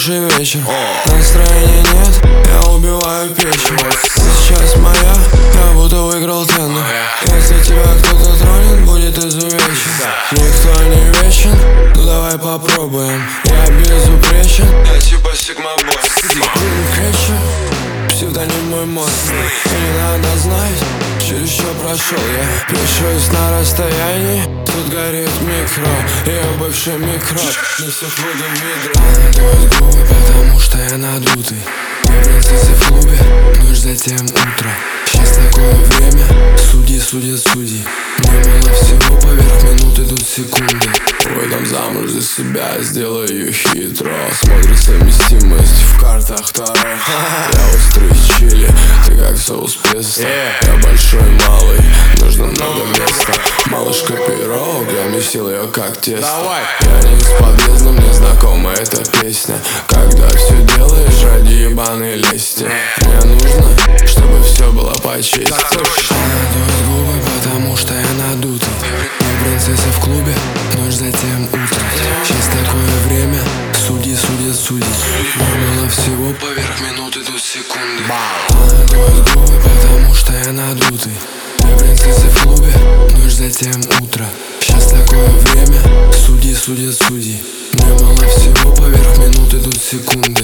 хороший вечер. Настроения нет, я убиваю печень. Сейчас моя, я будто выиграл тендер. Если тебя кто-то тронет, будет изувечен. Никто не вечен, ну давай попробуем. Я безупречен, я типа сигма-бой. Кричу, псевдоним мой мозг. И не надо знать, через что прошел я. Пишусь на расстоянии, тут горит микро. Я бывший микроб, не всех буду в ведро. Она дует губы, потому что я надутый. Я принцесса в клубе, ночь затем утро. Сейчас такое время, судьи судят судьи. Мне мало всего, поверх минут идут секунды. Выйдем замуж за себя, сделаю хитро. Смотрит совместимость в картах Таро. Я острый чили, ты как соус песто. Я большой, малый, нужно много места. Малышка пирог, я месил ее как тесто. Я не из подъезда, мне знакома эта песня. Когда все делаешь ради ебаной лести. Мне нужно, чтобы все было по чести. Она дует губы, потому что я надутый. Я принцесса в клубе, ночь затем утро. Сейчас такое время, судьи судят судьи. Мало всего, поверх минут идут секунды. Она дует губы, потому что я надутый. Я принцесса в клубе, ночь затем утро. Сейчас такое время, судьи судят судьи. Мне мало всего, поверх минут идут секунды.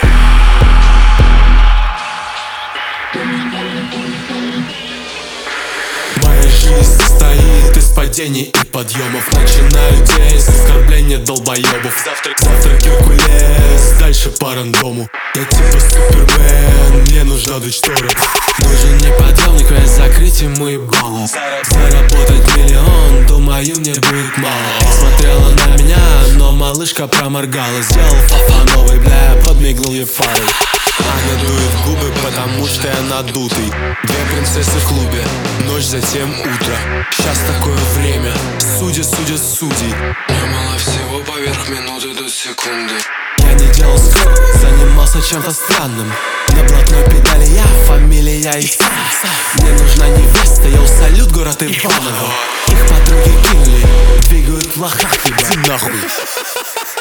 Моя жизнь состоит из падений и подъемов. Начинаю день с оскорбления долбоебов. Завтрак Геркулес, дальше по рандому. Я типа Супермен, мне нужно дуть шторы. Нужен не подъемник, а закрыть ему ебало. Заработать миллион, думаю, мне будет мало. Смотрела на меня, но малышка проморгала. Сделал фафановый, бля, подмигнул ей фарой. Она дует губы, потому что я надутый. Две принцессы в клубе, ночь затем утро. Сейчас такое время, судьи судят судей. Мне мало всего, поверх минут идут секунды. Я не делал скоро, занимался чем-то странным. На блатной педали я, фамилия и сам. Мне нужна невеста, я салют город Иваново. Их подруги кинули, двигают в лохах, ебать. Нахуй.